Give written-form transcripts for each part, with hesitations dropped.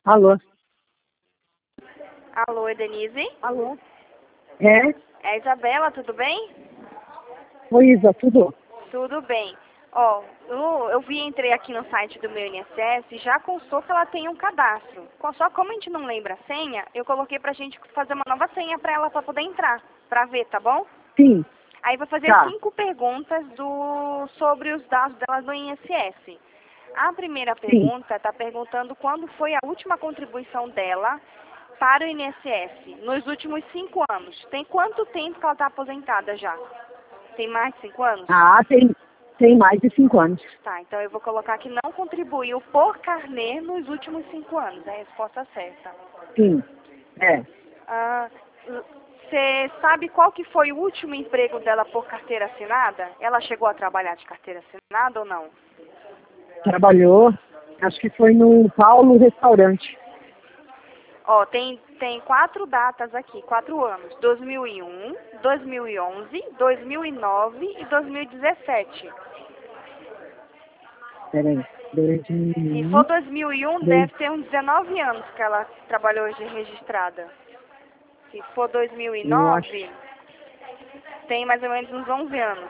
Alô? Alô, é Denise? Alô? É? É a Isabela, tudo bem? Oi, Isa, tudo? Tudo bem. Ó, entrei aqui no site do meu INSS e já constou que ela tem um cadastro. Só como a gente não lembra a senha, eu coloquei pra gente fazer uma nova senha pra ela pra poder entrar, pra ver, tá bom? Sim, Aí vou fazer tá. 5 perguntas sobre os dados dela do INSS. A primeira Sim. pergunta está perguntando quando foi a última contribuição dela para o INSS, nos últimos 5 anos. Tem quanto tempo que ela está aposentada já? Tem mais de 5 anos? Ah, tem mais de 5 anos. Tá, então eu vou colocar que não contribuiu por carnê nos últimos 5 anos. É a resposta certa. Sim, é. Você sabe qual que foi o último emprego dela por carteira assinada? Ela chegou a trabalhar de carteira assinada ou não? Trabalhou, acho que foi no Paulo Restaurante. Ó, tem 4 datas aqui, 4 anos. 2001, 2011, 2009 e 2017. Peraí, Se for 2001, 2001, deve ter uns 19 anos que ela trabalhou hoje registrada. Se for eu acho, 2009, tem mais ou menos uns 11 anos.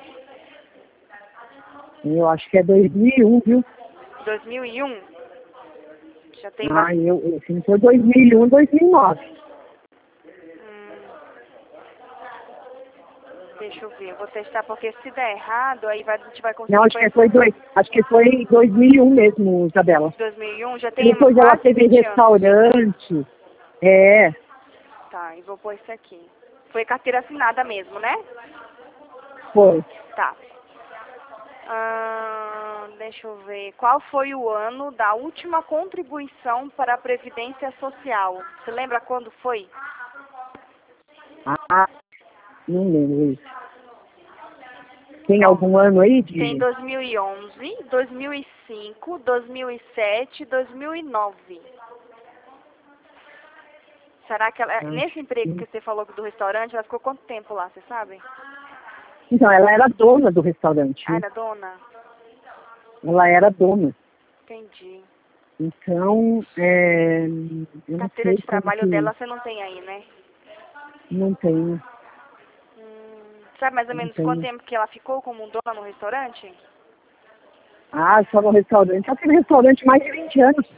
eu acho que é 2001, viu? 2001, já tem Ah, bastante. se não for 2001, 2009. Deixa eu ver, eu vou testar porque se der errado, aí a gente vai conseguir. Não, acho que foi 2001 mesmo, Isabela. 2001, já tem Depois ela quase teve 20 anos. restaurante. É, Tá, e vou pôr isso aqui. Foi carteira assinada mesmo, né? foi. Tá. Deixa eu ver. Qual foi o ano da última contribuição para a Previdência Social? Você lembra quando foi? Ah, não lembro isso. Tem Ó, algum ano aí tem de... 2011, 2005, 2007, 2009. Será que ela, nesse emprego que você falou do restaurante, ela ficou quanto tempo lá, você sabe? Então, ela era dona do restaurante, Ah, né? era dona? Ela era dona. Entendi. Então, eu não Carteira sei de quando trabalho que... dela você não tem aí, né? Não tenho, Sabe mais ou não menos quanto tenho. tempo que ela ficou como dona no restaurante? Ah, só no restaurante. Ela teve restaurante mais de 20 anos.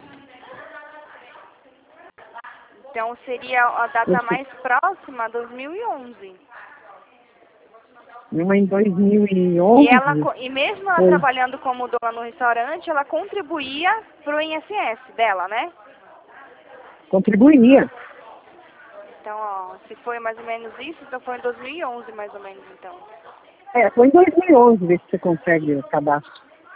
Então seria a Eu data sei. mais próxima, 2011. Uma em E ela, 2011. e mesmo ela Foi. trabalhando como dona no restaurante, ela contribuía pro INSS dela, né? Contribuía. Então, ó, se foi mais ou menos isso, então foi em 2011 mais ou menos, então. Foi em 2011, ver se você consegue o cadastro.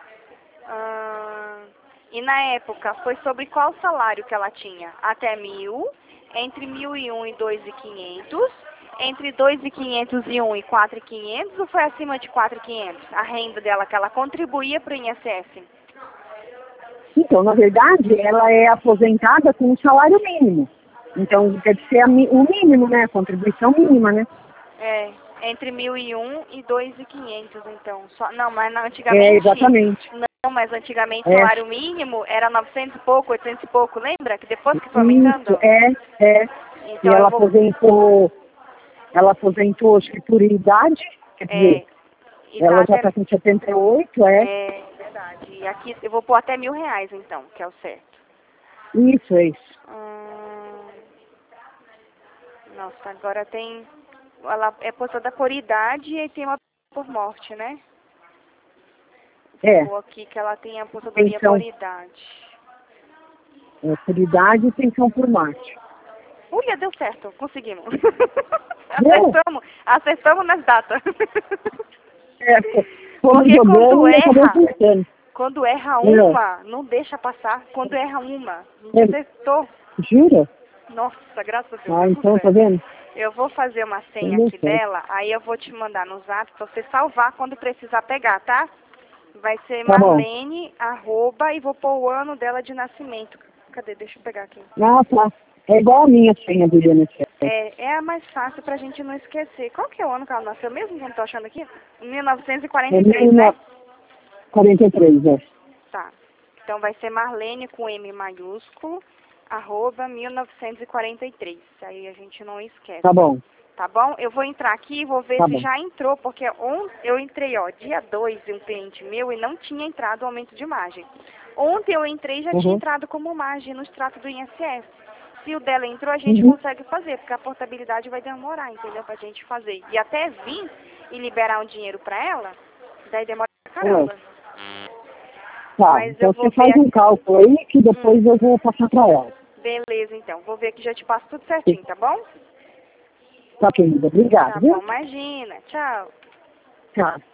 E na época, foi sobre qual salário que ela tinha? Até 1.000, entre 1.001 e 2.500, entre 2.501 e 4.500 ou foi acima de 4.500? A renda dela que ela contribuía para o INSS? Então, na verdade, ela é aposentada com um salário mínimo. Então, deve ser o mínimo, né? A contribuição mínima, né? É, entre 1.001 e 2.500, então. Não, mas É, antigamente, exatamente. não, mas antigamente o É, salário mínimo era 900 e pouco, 800 e pouco, lembra? Que depois que foi isso, aumentando? é. E Então eu ela vou, aposentou, acho que por idade, quer dizer, e tá ela já até, está com 78, verdade. E aqui eu vou pôr até R$ 1.000, então, que é o certo. Isso, é isso. Nossa, agora tem, ela é postada por idade e tem uma por morte, né? É, Vou aqui que ela tem a aposentadoria por pensão idade. por idade e pensão por morte. Uia, deu certo, conseguimos. Deu? Acertamos nas datas. Fomos Porque jogando e acabou acertando. quando erra Não. uma, não deixa passar. Quando erra uma, a gente acertou. Jura? Nossa, graças a Deus, Ah, deu tudo então, tá certo. vendo? Eu vou fazer uma senha Então deu aqui certo. dela, aí eu vou te mandar no zap pra você salvar quando precisar pegar, tá? Vai ser Tá bom. Marlene, e vou pôr o ano dela de nascimento. Cadê? Deixa eu pegar aqui. Ah, tá. É igual a minha senha do INSS. É a mais fácil pra gente não esquecer. Qual que é o ano que ela nasceu mesmo, que eu não tô achando aqui? É 1943, né? 43, é. Tá. Então vai ser Marlene com M maiúsculo, @1943. Aí a gente não esquece. Tá bom. Tá bom? Eu vou entrar aqui e vou ver Tá se bom. já entrou, porque eu entrei, ó, dia 2 de um cliente meu e não tinha entrado o aumento de margem. Ontem eu entrei e já tinha entrado como margem no extrato do INSS. Se o dela entrou, a gente consegue fazer, porque a portabilidade vai demorar, entendeu? Pra gente fazer. E até vir e liberar um dinheiro pra ela, daí demora pra caramba. Tá, Mas então eu vou você faz ver um cálculo aí que depois eu vou passar pra ela. Beleza, então. Vou ver que já te passo tudo certinho, tá bom? Tá, querida. Obrigado, Tá viu? bom, imagina. Tchau. Tchau.